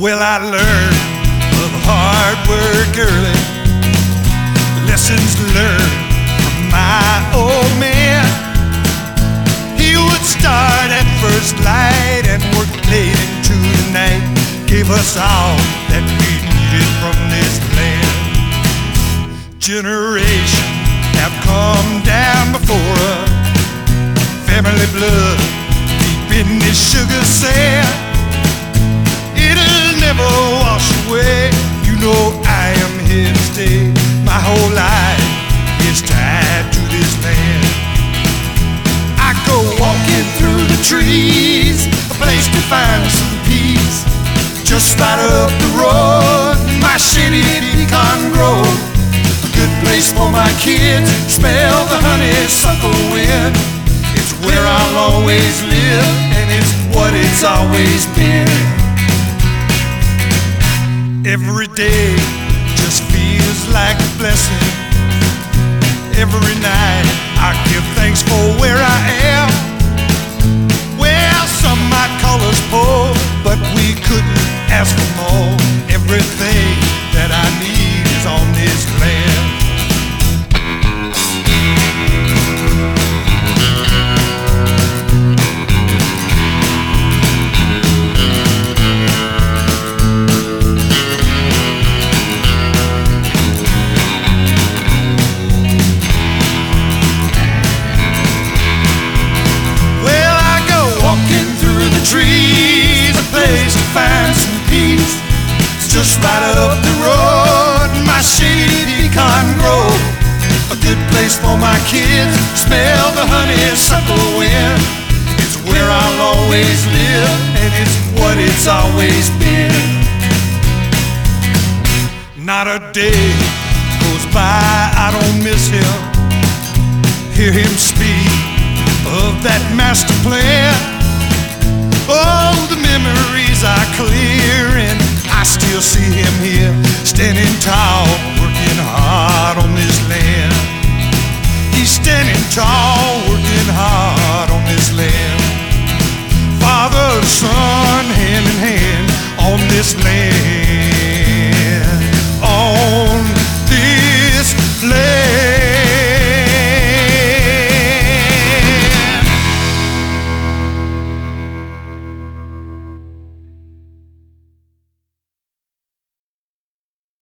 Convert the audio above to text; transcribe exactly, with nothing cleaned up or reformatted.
Well, I learned of hard work early, lessons learned from my old man. He would start at first light and work late into the night, gave us all that we needed from this land. Generations have come down before us, family blood deep in this sugar sand. It'll never wash away, you know I am here to stay. My whole life is tied to this land. I go walking through the trees, a place to find some peace. Just right up the road, my shady pecan grove, a good place for my kids, smell the honeysuckle wind. It's where I'll always live, and it's what it's always been. Every day just feels like a blessing. Every night I give thanks for where I am. Well, some might call us poor, but we couldn't ask for more. Everything that I need is on this land. Trees, a place to find some peace. It's just right up the road, my shady pecan grove, a good place for my kids, smell the honeysuckle wind. It's where I'll always live, and it's what it's always been. Not a day